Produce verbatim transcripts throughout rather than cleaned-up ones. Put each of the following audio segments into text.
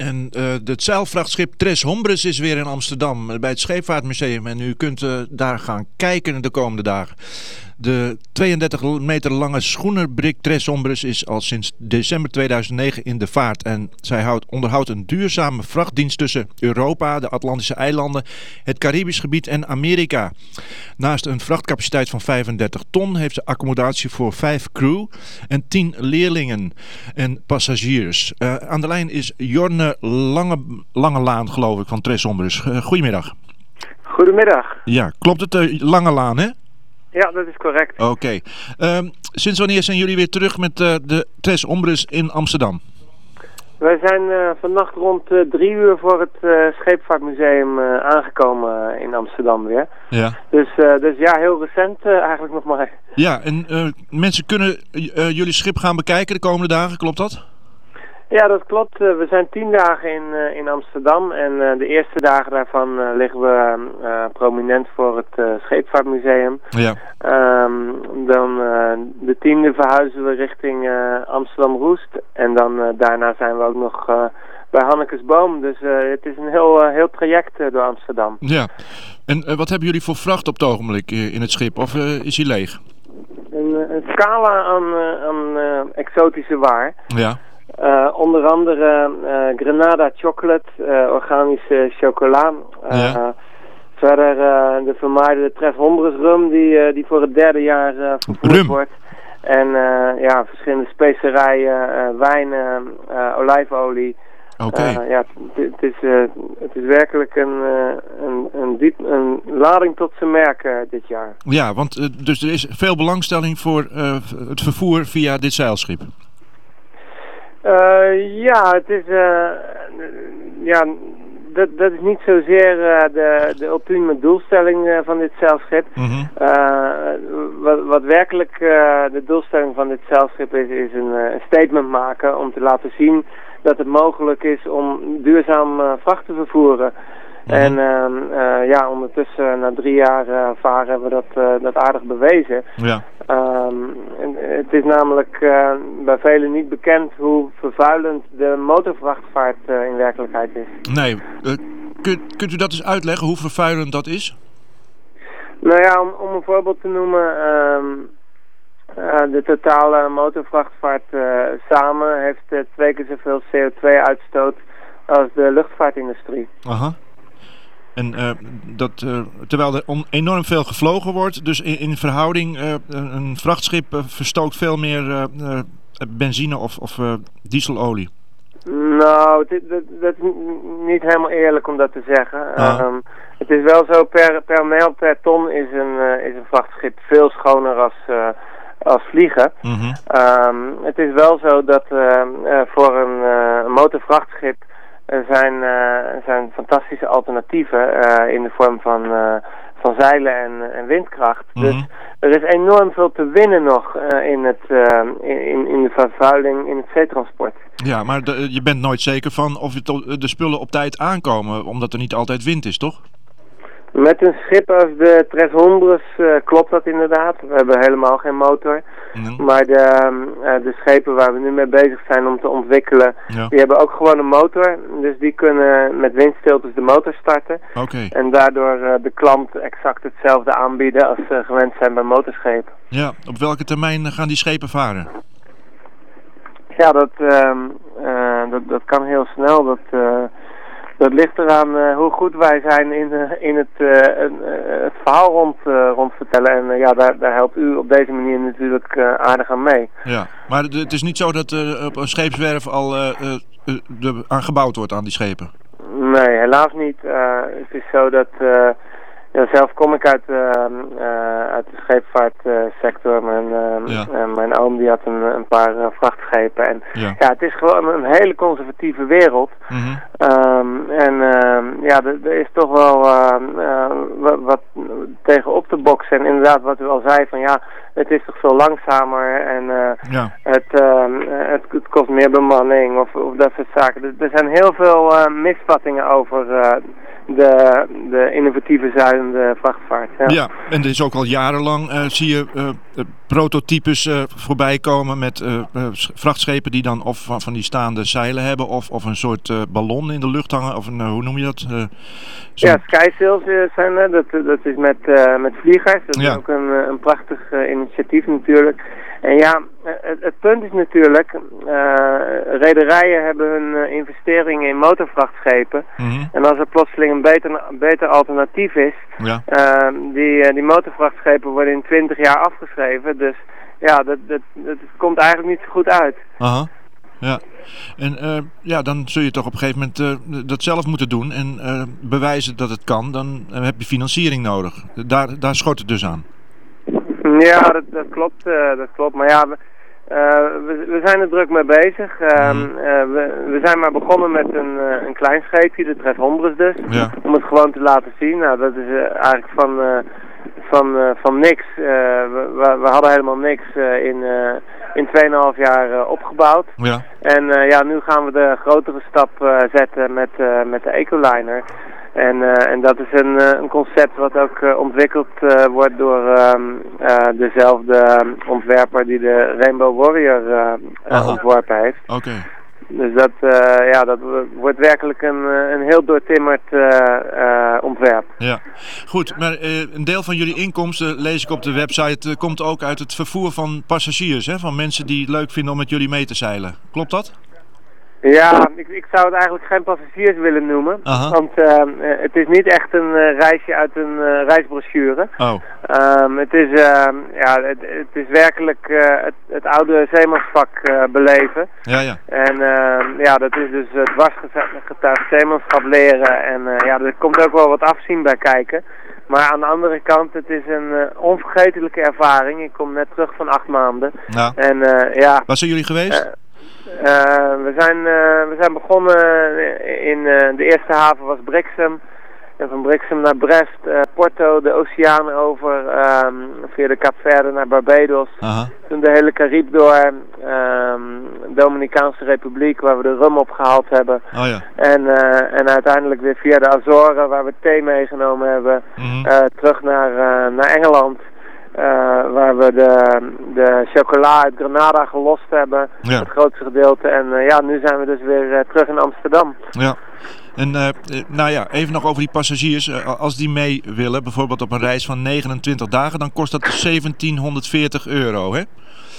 En uh, het zeilvrachtschip Tres Hombres is weer in Amsterdam bij het Scheepvaartmuseum. En u kunt uh, daar gaan kijken de komende dagen. De tweeëndertig meter lange schoenerbrik Tres Hombres is al sinds december tweeduizend negen in de vaart. En zij houdt, onderhoudt een duurzame vrachtdienst tussen Europa, de Atlantische eilanden, het Caribisch gebied en Amerika. Naast een vrachtcapaciteit van vijfendertig ton heeft ze accommodatie voor vijf crew en tien leerlingen en passagiers. Uh, aan de lijn is Jorne Lange, Langelaan, geloof ik, van Tres Hombres. Uh, goedemiddag. Goedemiddag. Ja, klopt het, uh, Langelaan, hè? Ja, dat is correct. Oké. Okay. Uh, sinds wanneer zijn jullie weer terug met uh, de Tres Hombres in Amsterdam? Wij zijn uh, vannacht rond uh, drie uur voor het uh, Scheepvaartmuseum uh, aangekomen uh, in Amsterdam weer. Ja. Dus, uh, dus ja, heel recent uh, eigenlijk nog maar. Ja, en uh, mensen kunnen uh, jullie schip gaan bekijken de komende dagen, klopt dat? Ja, dat klopt. Uh, we zijn tien dagen in, uh, in Amsterdam en uh, de eerste dagen daarvan uh, liggen we uh, prominent voor het uh, Scheepvaartmuseum. Ja. Um, dan uh, de tiende verhuizen we richting uh, Amsterdam-Roest en dan uh, daarna zijn we ook nog uh, bij Hannekesboom. Dus uh, het is een heel, uh, heel traject uh, door Amsterdam. Ja, en uh, wat hebben jullie voor vracht op het ogenblik uh, in het schip of uh, is hij leeg? Een, een scala aan, uh, aan uh, exotische waar. Ja. Uh, onder andere uh, Grenada chocolate, uh, organische chocola. Uh, ja. Verder uh, de vermaarde Tres Hombres rum die, uh, die voor het derde jaar uh, vervoerd rum. wordt. En uh, ja, verschillende specerijen, uh, wijnen, uh, olijfolie. Oké. Okay. Uh, ja, het is, uh, het is werkelijk een, uh, een, een, diep, een lading tot zijn merk uh, dit jaar. Ja, want uh, dus er is veel belangstelling voor uh, het vervoer via dit zeilschip. Uh, ja, het is, uh, ja, dat, dat is niet zozeer uh, de, de ultieme doelstelling uh, van dit zeilschip. Mm-hmm. uh, wat, wat werkelijk uh, de doelstelling van dit zeilschip is, is een, uh, een statement maken om te laten zien dat het mogelijk is om duurzaam uh, vracht te vervoeren. Mm-hmm. En uh, uh, ja, ondertussen na drie jaar uh, varen hebben we dat, uh, dat aardig bewezen. Ja. Um, het is namelijk uh, bij velen niet bekend hoe vervuilend de motorvrachtvaart uh, in werkelijkheid is. Nee, uh, kunt, kunt u dat eens uitleggen hoe vervuilend dat is? Nou ja, om, om een voorbeeld te noemen, um, uh, de totale motorvrachtvaart uh, samen heeft uh, twee keer zoveel C O twee uitstoot als de luchtvaartindustrie. Aha. En uh, dat, uh, terwijl er on- enorm veel gevlogen wordt, dus in, in verhouding, uh, een vrachtschip uh, verstookt veel meer uh, uh, benzine of, of uh, dieselolie. Nou, dit, dat, dat is niet helemaal eerlijk om dat te zeggen. Ah. Um, het is wel zo, per, per mijl, per ton is een, uh, is een vrachtschip veel schoner als, uh, als vliegen. Mm-hmm. Um, het is wel zo dat uh, uh, voor een uh, motorvrachtschip Er zijn, uh, zijn fantastische alternatieven uh, in de vorm van, uh, van zeilen en, en windkracht. Mm-hmm. Dus er is enorm veel te winnen nog uh, in, het, uh, in, in de vervuiling in het zeetransport. Ja, maar de, je bent nooit zeker van of to- de spullen op tijd aankomen, omdat er niet altijd wind is, toch? Met een schip als de Tres Hombres uh, klopt dat inderdaad. We hebben helemaal geen motor. Mm. Maar de, uh, de schepen waar we nu mee bezig zijn om te ontwikkelen, ja. die hebben ook gewoon een motor. Dus die kunnen met windstiltes de motor starten. Okay. En daardoor uh, de klant exact hetzelfde aanbieden als ze gewend zijn bij motorschepen. Ja, op welke termijn gaan die schepen varen? Ja, dat, uh, uh, dat, dat kan heel snel. Dat... Uh, Dat ligt eraan uh, hoe goed wij zijn in, uh, in het, uh, uh, het verhaal rond, uh, rond vertellen. En uh, ja, daar, daar helpt u op deze manier natuurlijk uh, aardig aan mee. Ja, maar d- het is niet zo dat uh, op een scheepswerf al uh, uh, uh, aan gebouwd wordt aan die schepen? Nee, helaas niet. Uh, het is zo dat... Uh, ja, zelf kom ik uit, uh, uh, uit de scheepvaartsector. Uh, mijn, uh, ja. uh, mijn oom die had een, een paar uh, vrachtschepen. En ja. ja, het is gewoon een hele conservatieve wereld. Mm-hmm. Um, en uh, ja, er is toch wel uh, uh, wat, wat tegenop te boksen. En inderdaad, wat u al zei, van ja, het is toch veel langzamer. En uh, ja. het, uh, het, het kost meer bemanning of, of dat soort zaken. Er, er zijn heel veel uh, misvattingen over... Uh, de, de innovatieve zuidende vrachtvaart. Ja. ja, en er is ook al jarenlang, uh, zie je uh, prototypes uh, voorbij komen met uh, uh, vrachtschepen die dan of van, van die staande zeilen hebben of, of een soort uh, ballon in de lucht hangen. Of een, uh, hoe noem je dat? Uh, ja, skysails zijn er. Dat, dat is met, uh, met vliegers. Dat ja. is ook een, een prachtig uh, initiatief natuurlijk. En ja, het, het punt is natuurlijk, uh, rederijen hebben hun uh, investeringen in motorvrachtschepen. Mm-hmm. En als er plotseling een beter, beter alternatief is, ja. uh, die, uh, die motorvrachtschepen worden in twintig jaar afgeschreven. Dus ja, dat, dat, dat komt eigenlijk niet zo goed uit. Aha. Ja, en uh, ja, dan zul je toch op een gegeven moment uh, dat zelf moeten doen en uh, bewijzen dat het kan. Dan uh, heb je financiering nodig. Daar, daar schort het dus aan. Ja, dat, dat klopt. Uh, dat klopt. Maar ja, we, uh, we, we zijn er druk mee bezig. Uh, mm. uh, we, we zijn maar begonnen met een, uh, een klein scheepje, de Tres Hombres dus. Ja. Om het gewoon te laten zien. Nou, dat is uh, eigenlijk van, uh, van, uh, van niks. Uh, we, we, we hadden helemaal niks uh, in, uh, in tweeënhalf jaar uh, opgebouwd. Ja. En uh, ja, nu gaan we de grotere stap uh, zetten met, uh, met de Ecoliner. En, uh, en dat is een, uh, een concept wat ook uh, ontwikkeld uh, wordt door uh, uh, dezelfde ontwerper die de Rainbow Warrior uh, uh, ontworpen heeft. Oké. Okay. Dus dat, uh, ja, dat wordt werkelijk een, een heel doortimmerd uh, uh, ontwerp. Ja, goed. Maar uh, een deel van jullie inkomsten, lees ik op de website, uh, komt ook uit het vervoer van passagiers, hè? Van mensen die het leuk vinden om met jullie mee te zeilen. Klopt dat? Ja, ik, ik zou het eigenlijk geen passagiers willen noemen. Aha. Want uh, het is niet echt een uh, reisje uit een uh, reisbrochure. Oh. Um, het, is, uh, ja, het, het is werkelijk uh, het, het oude zeemansvak uh, beleven. Ja, ja. En uh, ja, dat is dus uh, dwarsgetuigd zeemanschap leren. En uh, ja, er komt ook wel wat afzien bij kijken. Maar aan de andere kant, het is een uh, onvergetelijke ervaring. Ik kom net terug van acht maanden. Ja. En uh, ja... Waar zijn jullie geweest? Uh, Uh, we, zijn, uh, we zijn begonnen in uh, de eerste haven was Brixham. En van Brixham naar Brest, uh, Porto, de oceaan over, um, via de Kaapverde naar Barbados. Aha. Toen de hele Caribe door, um, Dominicaanse Republiek waar we de rum opgehaald hebben. Oh ja. En, uh, en uiteindelijk weer via de Azoren waar we thee meegenomen hebben, mm-hmm. uh, terug naar, uh, naar Engeland. Uh, waar we de, de chocola uit Granada gelost hebben, ja. het grootste gedeelte. En uh, ja, nu zijn we dus weer uh, terug in Amsterdam. Ja, en uh, nou ja, even nog over die passagiers. Uh, als die mee willen, bijvoorbeeld op een reis van negenentwintig dagen, dan kost dat zeventienhonderdveertig euro, hè?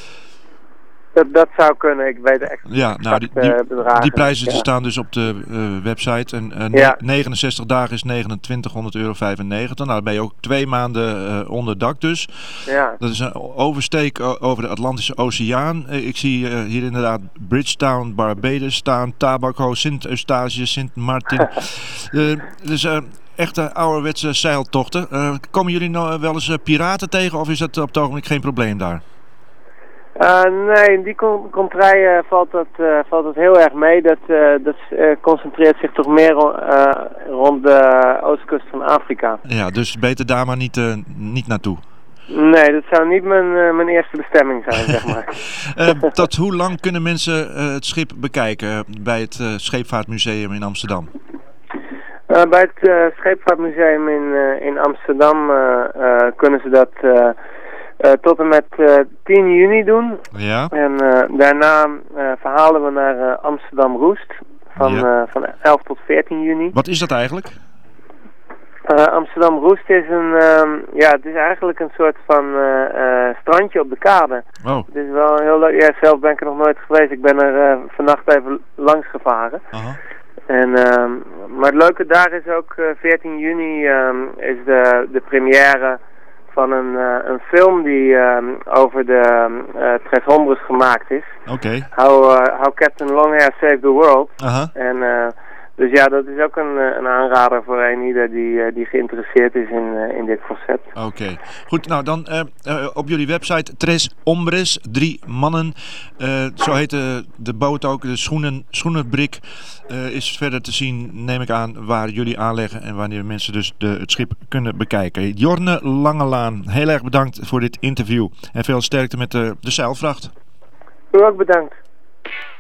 Dat, dat zou kunnen, ik weet echt ja, nou, die, die, bedragen. Die prijzen ja. staan dus op de uh, website. En uh, ja. negenenzestig dagen is negenentwintighonderd euro vijfennegentig. Nou, dan ben je ook twee maanden uh, onder dak dus. Ja. Dat is een oversteek over de Atlantische Oceaan. Uh, ik zie uh, hier inderdaad Bridgetown, Barbados staan, Tabaco, Sint-Eustatius, Sint-Martin. uh, dus... Uh, Echte ouderwetse zeiltochten. Uh, komen jullie nou wel eens uh, piraten tegen of is dat op het ogenblik geen probleem daar? Uh, nee, in die contraien uh, valt, dat, uh, valt dat heel erg mee. Dat, uh, dat uh, concentreert zich toch meer uh, rond de oostkust van Afrika. Ja, dus beter daar maar niet, uh, niet naartoe. Nee, dat zou niet mijn, uh, mijn eerste bestemming zijn, zeg maar. uh, tot hoe lang kunnen mensen uh, het schip bekijken bij het uh, Scheepvaartmuseum in Amsterdam? Uh, bij het uh, Scheepvaartmuseum in, uh, in Amsterdam uh, uh, kunnen ze dat uh, uh, tot en met uh, tien juni doen. Ja. En uh, daarna uh, verhalen we naar uh, Amsterdam Roest van, ja. uh, van elf tot veertien juni. Wat is dat eigenlijk? Uh, Amsterdam Roest is een, uh, ja, het is eigenlijk een soort van uh, uh, strandje op de kade. Oh. Het is wel heel leuk. Ja, zelf ben ik er nog nooit geweest. Ik ben er uh, vannacht even langs gevaren. Aha. En, uh, maar het leuke daar is ook uh, veertien juni uh, is de, de première van een, uh, een film die uh, over de uh, Tres Hombres gemaakt is. Oké. Okay. How, uh, How Captain Longhair Saved the World. Aha. En uh, dus ja, dat is ook een, een aanrader voor een ieder die, uh, die geïnteresseerd is in, uh, in dit concept. Oké. Okay. Goed, nou dan uh, uh, op jullie website Tres Hombres, drie mannen. Uh, zo heet de, de boot ook, de schoenen, schoenenbrik. Uh, is verder te zien, neem ik aan, waar jullie aanleggen en wanneer mensen dus de, het schip kunnen bekijken. Jorne Langelaan, heel erg bedankt voor dit interview en veel sterkte met de, de zeilvracht. U ook bedankt.